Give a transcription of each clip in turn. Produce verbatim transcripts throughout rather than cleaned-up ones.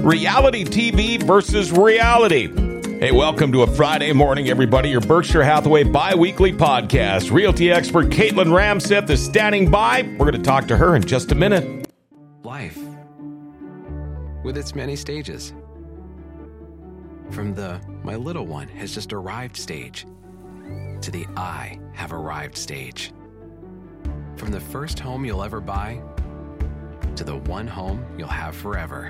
Reality T V versus reality. Hey, welcome to a Friday morning, everybody. Your Berkshire Hathaway bi-weekly podcast. Realty expert Caitlin Ramseth is standing by. We're going to talk to her in just a minute. Life, with its many stages. From the "my little one has just arrived" stage to the "I have arrived" stage. From the first home you'll ever buy to the one home you'll have forever.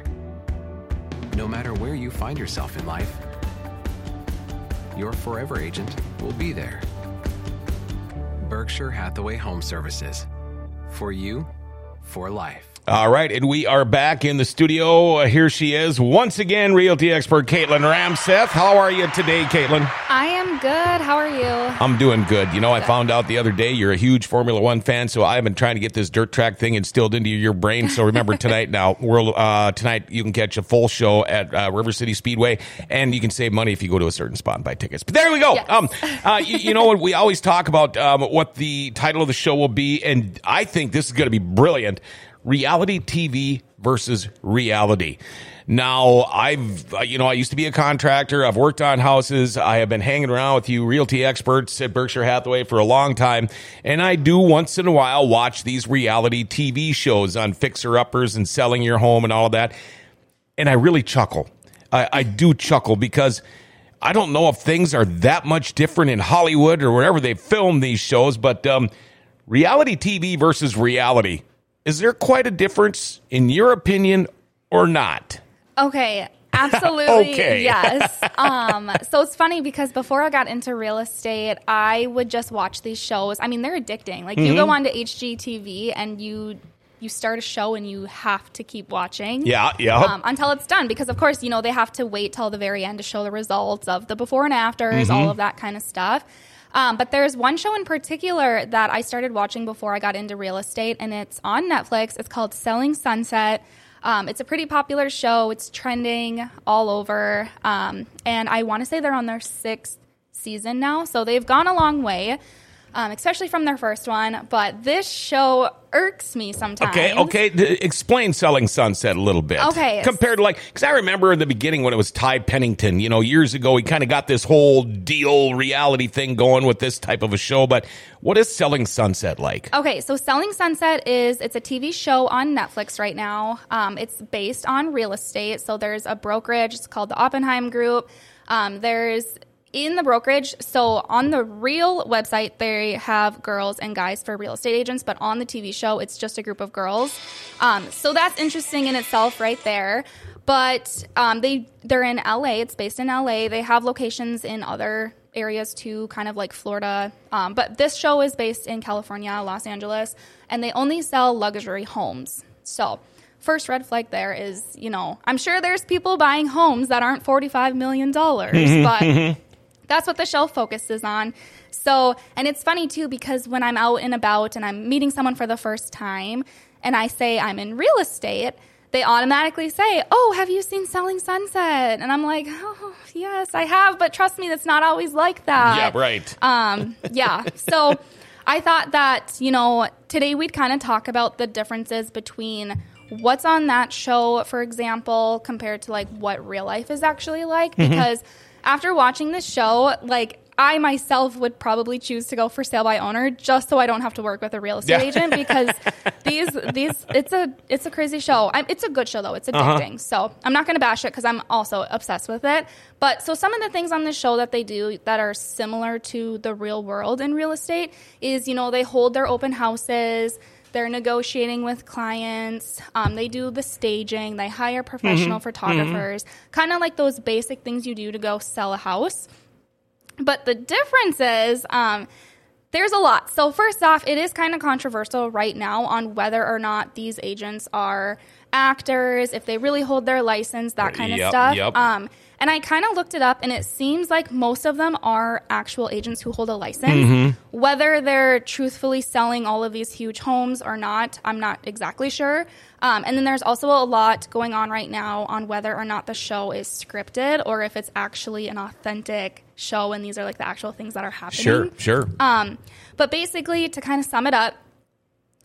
No matter where you find yourself in life, your forever agent will be there. Berkshire Hathaway Home Services. For you, for life. All right, and we are back in the studio. Uh, here she is once again, realty expert Caitlin Ramseth. How are you today, Caitlin? I am good. How are you? I'm doing good. You know, I found out the other day you're a huge Formula One fan, so I've been trying to get this dirt track thing instilled into your brain. So remember tonight now, we're, uh, tonight you can catch a full show at uh, River City Speedway, and you can save money if you go to a certain spot and buy tickets. But there we go. Yes. Um, uh, you, you know, we always talk about um, what the title of the show will be, and I think this is going to be brilliant. Reality T V versus reality. Now, I've, you know, I used to be a contractor. I've worked on houses. I have been hanging around with you realty experts at Berkshire Hathaway for a long time. And I do once in a while watch these reality T V shows on fixer-uppers and selling your home and all of that. And I really chuckle. I, I do chuckle because I don't know if things are that much different in Hollywood or wherever they film these shows, but um, reality T V versus reality. Is there quite a difference, in your opinion, or not? Okay, absolutely. Okay. Yes. Um, so it's funny because before I got into real estate, I would just watch these shows. I mean, they're addicting. Like, mm-hmm. you go on to H G T V and you you start a show and you have to keep watching. Yeah, yeah. Um, until it's done. Because, of course, you know, they have to wait till the very end to show the results of the before and afters, mm-hmm. all of that kind of stuff. Um, but there's one show in particular that I started watching before I got into real estate, and it's on Netflix. It's called Selling Sunset. Um, it's a pretty popular show. It's trending all over. Um, and I want to say they're on their sixth season now. So they've gone a long way, um, especially from their first one. But this show irks me sometimes. Okay, okay. D- explain Selling Sunset a little bit. Okay. Compared to, like, because I remember in the beginning when it was Ty Pennington, you know, years ago, he kind of got this whole deal reality thing going with this type of a show. But what is Selling Sunset like? Okay, so Selling Sunset is, it's a T V show on Netflix right now. Um, it's based on real estate. So there's a brokerage. It's called the Oppenheim Group. Um, there's... In the brokerage, so on the real website, they have girls and guys for real estate agents, but on the T V show, it's just a group of girls. Um, so that's interesting in itself right there. But um, they, they're in L A. It's based in L A. They have locations in other areas too, kind of like Florida. Um, but this show is based in California, Los Angeles, and they only sell luxury homes. So first red flag there is, you know, I'm sure there's people buying homes that aren't forty-five million dollars, but... That's what the show focuses on. So, and it's funny, too, because when I'm out and about and I'm meeting someone for the first time and I say I'm in real estate, they automatically say, oh, have you seen Selling Sunset? And I'm like, oh, yes, I have. But trust me, that's not always like that. Yeah, right. Um, yeah. So I thought that, you know, today we'd kind of talk about the differences between what's on that show, for example, compared to like what real life is actually like. Mm-hmm. Because after watching this show, like, I myself would probably choose to go for sale by owner just so I don't have to work with a real estate yeah. agent because these these it's a it's a crazy show. I, it's a good show though. It's addicting. Uh-huh. So I'm not going to bash it because I'm also obsessed with it. But so some of the things on this show that they do that are similar to the real world in real estate is, you know, they hold their open houses. They're negotiating with clients. Um, they do the staging. They hire professional mm-hmm. photographers, mm-hmm. kind of like those basic things you do to go sell a house. But the difference is um, there's a lot. So first off, it is kind of controversial right now on whether or not these agents are actors, if they really hold their license, that kind yep, of stuff. Yep. Um, and I kind of looked it up, and it seems like most of them are actual agents who hold a license. Mm-hmm. Whether they're truthfully selling all of these huge homes or not, I'm not exactly sure. Um, and then there's also a lot going on right now on whether or not the show is scripted or if it's actually an authentic show, and these are like the actual things that are happening. Sure, sure. Um, but basically, to kind of sum it up,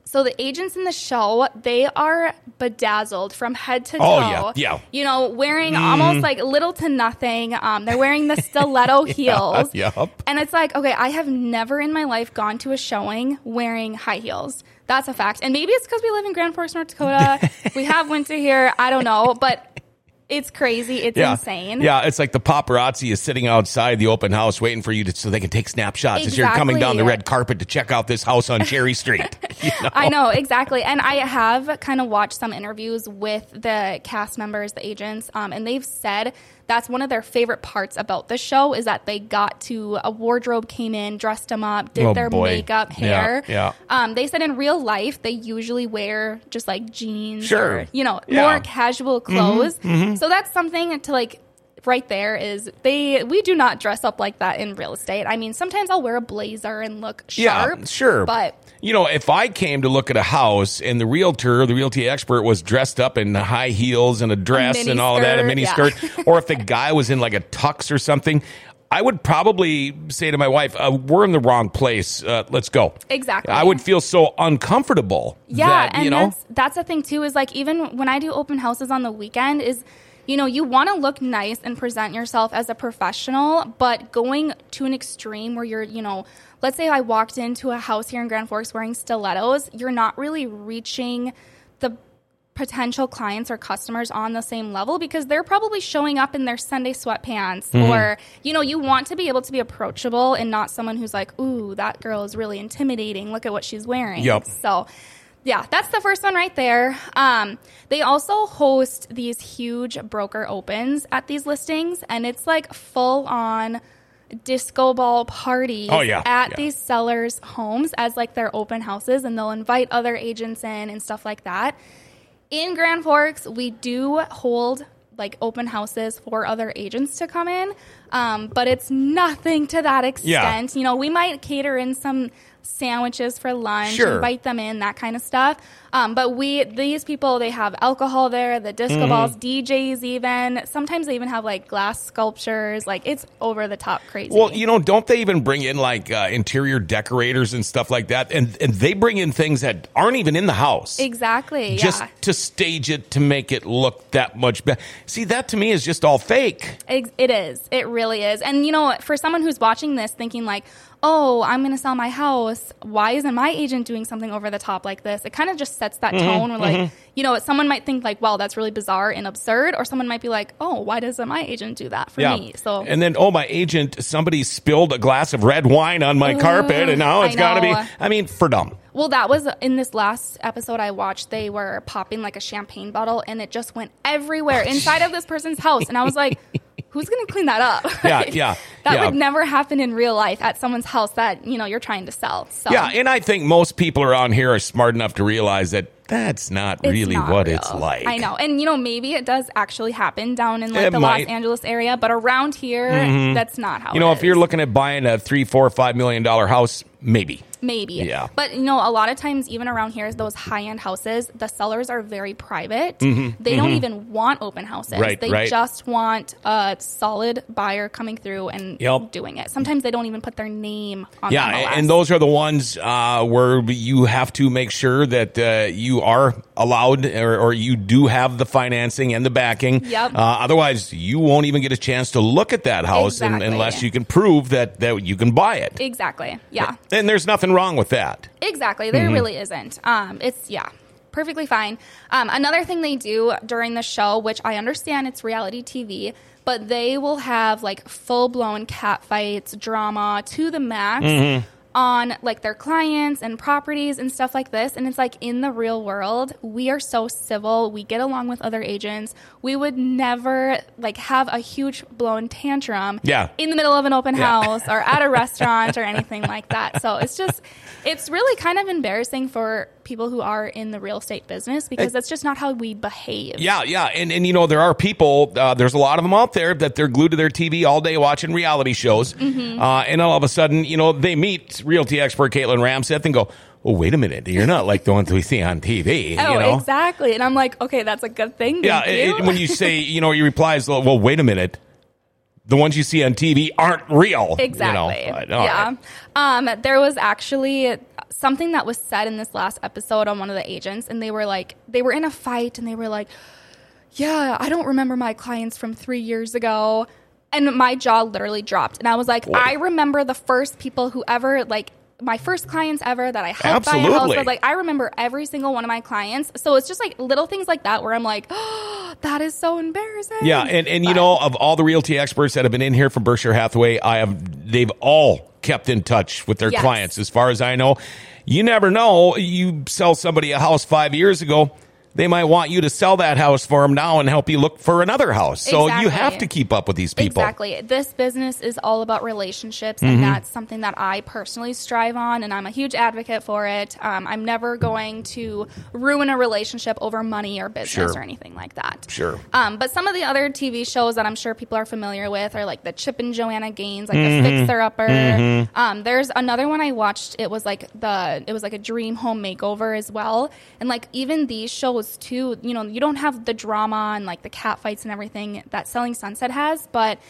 So the agents in the show, they are bedazzled from head to toe. Oh, yeah, yeah. You know, wearing mm. almost like little to nothing. Um, they're wearing the stiletto heels. Yeah, yep. And it's like, okay, I have never in my life gone to a showing wearing high heels. That's a fact. And maybe it's because we live in Grand Forks, North Dakota. We have winter here. I don't know. But it's crazy. It's yeah. insane. Yeah, it's like the paparazzi is sitting outside the open house waiting for you to, so they can take snapshots exactly. as you're coming down the red carpet to check out this house on Cherry Street. You know? I know, exactly. And I have kind of watched some interviews with the cast members, the agents, um, and they've said that's one of their favorite parts about the show is that they got to, a wardrobe came in, dressed them up, did oh, their boy. makeup, hair. Yeah, yeah. Um, they said in real life, they usually wear just like jeans sure. or, you know, yeah. more casual clothes. Mm-hmm, mm-hmm. So that's something to like, right there is they, we do not dress up like that in real estate. I mean, sometimes I'll wear a blazer and look sharp. Yeah, sure. But you know, if I came to look at a house and the realtor, the realty expert was dressed up in high heels and a dress a and all of that, a mini yeah. skirt, or if the guy was in like a tux or something, I would probably say to my wife, uh, we're in the wrong place. Uh, let's go. Exactly. I would feel so uncomfortable. Yeah. That, and you know, that's, that's the thing too, is like, even when I do open houses on the weekend is, you know, you want to look nice and present yourself as a professional, but going to an extreme where you're, you know, let's say I walked into a house here in Grand Forks wearing stilettos, you're not really reaching the potential clients or customers on the same level because they're probably showing up in their Sunday sweatpants mm-hmm. or, you know, you want to be able to be approachable and not someone who's like, ooh, that girl is really intimidating. Look at what she's wearing. Yep. So yeah, that's the first one right there. Um, they also host these huge broker opens at these listings, and it's like full on disco ball parties oh, yeah. at yeah. these sellers' homes as like their open houses, and they'll invite other agents in and stuff like that. In Grand Forks, we do hold like open houses for other agents to come in, um, but it's nothing to that extent. Yeah. You know, we might cater in some sandwiches for lunch, sure. invite them in, that kind of stuff. Um, but we, these people, they have alcohol there, the disco mm-hmm. balls, D Js even. Sometimes they even have like glass sculptures. Like it's over the top crazy. Well, you know, don't they even bring in like uh, interior decorators and stuff like that? And and they bring in things that aren't even in the house. Exactly. Just yeah. to stage it to make it look that much better. See, that to me is just all fake. It, it is. It really is. And, you know, for someone who's watching this thinking like, oh, I'm going to sell my house. Why isn't my agent doing something over the top like this? It kind of just sets that mm-hmm, tone where, like, mm-hmm. you know, someone might think, like, wow, that's really bizarre and absurd. Or someone might be like, oh, why doesn't my agent do that for yeah. me? So, and then, oh, my agent, somebody spilled a glass of red wine on my uh, carpet, and now it's got to be, I mean, for dumb. Well, that was in this last episode I watched. They were popping like a champagne bottle, and it just went everywhere inside of this person's house. And I was like, who's going to clean that up? Yeah, yeah. That yeah. would never happen in real life at someone's house that, you know, you're trying to sell. So. Yeah, and I think most people around here are smart enough to realize that that's not it's really not what real. it's like. I know. And, you know, maybe it does actually happen down in, like, it the might. Los Angeles area. But around here, mm-hmm. that's not how You know, it if is. you're looking at buying a three, four, five million dollar house, maybe. Maybe. Yeah. But, you know, a lot of times, even around here, those high-end houses, the sellers are very private. Mm-hmm. They mm-hmm. don't even want open houses. Right, they right. just want a solid buyer coming through and yep. doing it. Sometimes they don't even put their name on yeah, the M L S. And those are the ones uh, where you have to make sure that uh, you are allowed or, or you do have the financing and the backing. Yep. Uh, otherwise, you won't even get a chance to look at that house Exactly. and, unless you can prove that, that you can buy it. Exactly. Yeah. And there's nothing wrong with that. Exactly. There mm-hmm. really isn't. Um, it's, yeah, perfectly fine. Um, another thing they do during the show, which I understand it's reality T V, but they will have like full-blown cat fights, drama to the max mm-hmm. on like their clients and properties and stuff like this. And it's like in the real world, we are so civil. We get along with other agents. We would never like have a huge blown tantrum yeah. in the middle of an open yeah. house or at a restaurant or anything like that. So it's just, it's really kind of embarrassing for people who are in the real estate business because that's just not how we behave. Yeah, yeah. And, and you know, there are people, uh, there's a lot of them out there that they're glued to their T V all day watching reality shows. Mm-hmm. Uh, and all of a sudden, you know, they meet realty expert Caitlin Ramseth and go, oh, wait a minute, you're not like the ones we see on T V. Oh, you know? Exactly. And I'm like, okay, that's a good thing. Yeah, Thank you. it, when you say, you know, he replies, well, wait a minute. The ones you see on T V aren't real. Exactly. You know? But, yeah. right. Um, there was actually something that was said in this last episode on one of the agents, and they were like, they were in a fight, and they were like, yeah, I don't remember my clients from three years ago. And my jaw literally dropped. And I was like, Boy. I remember the first people who ever, like, my first clients ever that I helped Absolutely. buy a house. But, like, I remember every single one of my clients. So it's just, like, little things like that where I'm like, oh, that is so embarrassing. Yeah, and, and but, you know, of all the realty experts that have been in here from Berkshire Hathaway, I have they've all kept in touch with their yes. clients. As far as I know, you never know. You sell somebody a house five years ago, they might want you to sell that house for them now and help you look for another house. So exactly. you have to keep up with these people. Exactly. This business is all about relationships, and mm-hmm. that's something that I personally strive on, and I'm a huge advocate for it. Um, I'm never going to ruin a relationship over money or business sure. or anything like that. Sure. Um, but some of the other T V shows that I'm sure people are familiar with are like the Chip and Joanna Gaines, like mm-hmm. the Fixer Upper. Mm-hmm. Um, there's another one I watched. It was like the it was like a dream home makeover as well, and like even these shows too. You know, you don't have the drama and like the cat fights and everything that Selling Sunset has, but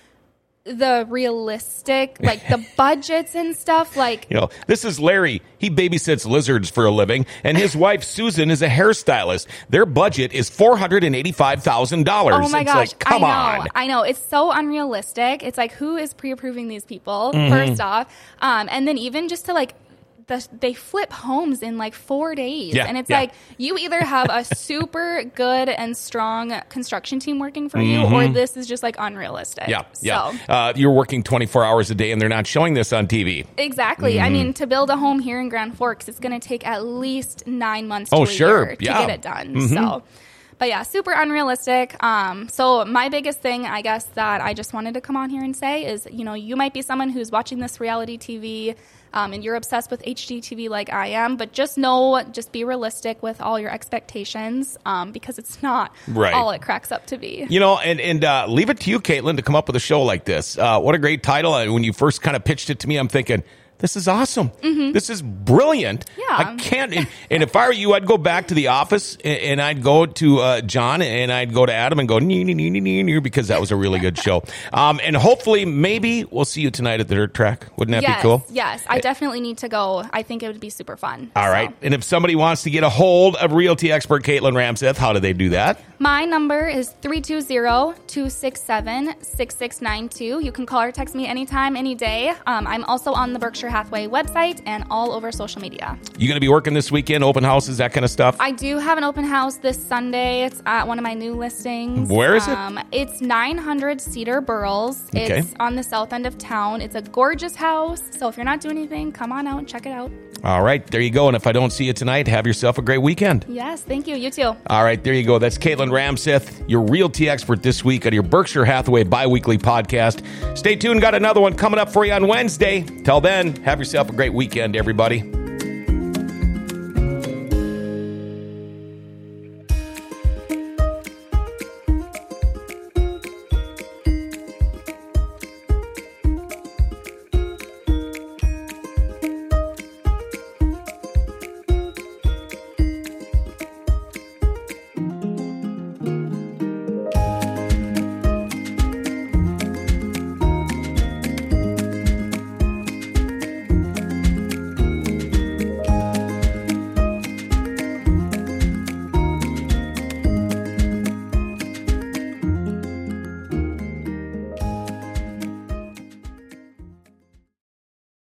the realistic, like the budgets and stuff, like, you know, this is Larry. He babysits lizards for a living, and his wife Susan is a hairstylist. Their budget is four hundred eighty-five thousand dollars. Oh my it's gosh, like, come I know, on. I know. It's so unrealistic. It's like, who is pre-approving these people, mm-hmm. first off? Um, and then even just to like, The, they flip homes in like four days. Yeah, and it's yeah. like you either have a super good and strong construction team working for you, mm-hmm. or this is just like unrealistic. Yeah, so. yeah. Uh, you're working twenty-four hours a day and they're not showing this on T V. Exactly. Mm-hmm. I mean, to build a home here in Grand Forks, it's going to take at least nine months oh, to a sure. year to yeah. get it done. Mm-hmm. So. But yeah, super unrealistic. Um, so my biggest thing, I guess, that I just wanted to come on here and say is, you know, you might be someone who's watching this reality T V um, and you're obsessed with H G T V like I am, but just know, just be realistic with all your expectations um, because it's not right. all it cracks up to be. You know, and, and uh, leave it to you, Caitlin, to come up with a show like this. Uh, what a great title. And when you first kind of pitched it to me, I'm thinking, this is awesome. Mm-hmm. This is brilliant. Yeah. I can't. And, and if I were you, I'd go back to the office and, and I'd go to uh, John and I'd go to Adam and go, nee, nee, nee, nee, nee, because that was a really good show. Um, and hopefully, maybe we'll see you tonight at the Dirt Track. Wouldn't that yes, be cool? Yes. I definitely need to go. I think it would be super fun. All so. right. And if somebody wants to get a hold of realty expert Caitlin Ramseth, how do they do that? My number is three two zero, two six seven, six six nine two. You can call or text me anytime, any day. Um, I'm also on the Berkshire Hathaway website and all over social media. You going to be working this weekend, open houses, that kind of stuff? I do have an open house this Sunday. It's at one of my new listings. Where is it? Um, it's nine hundred Cedar Burls. Okay. It's on the south end of town. It's a gorgeous house. So if you're not doing anything, come on out and check it out. All right. There you go. And if I don't see you tonight, have yourself a great weekend. Yes. Thank you. You too. All right. There you go. That's Caitlin Ramseth, your realty expert this week on your Berkshire Hathaway biweekly podcast. Stay tuned. Got another one coming up for you on Wednesday. Till then, have yourself a great weekend, everybody.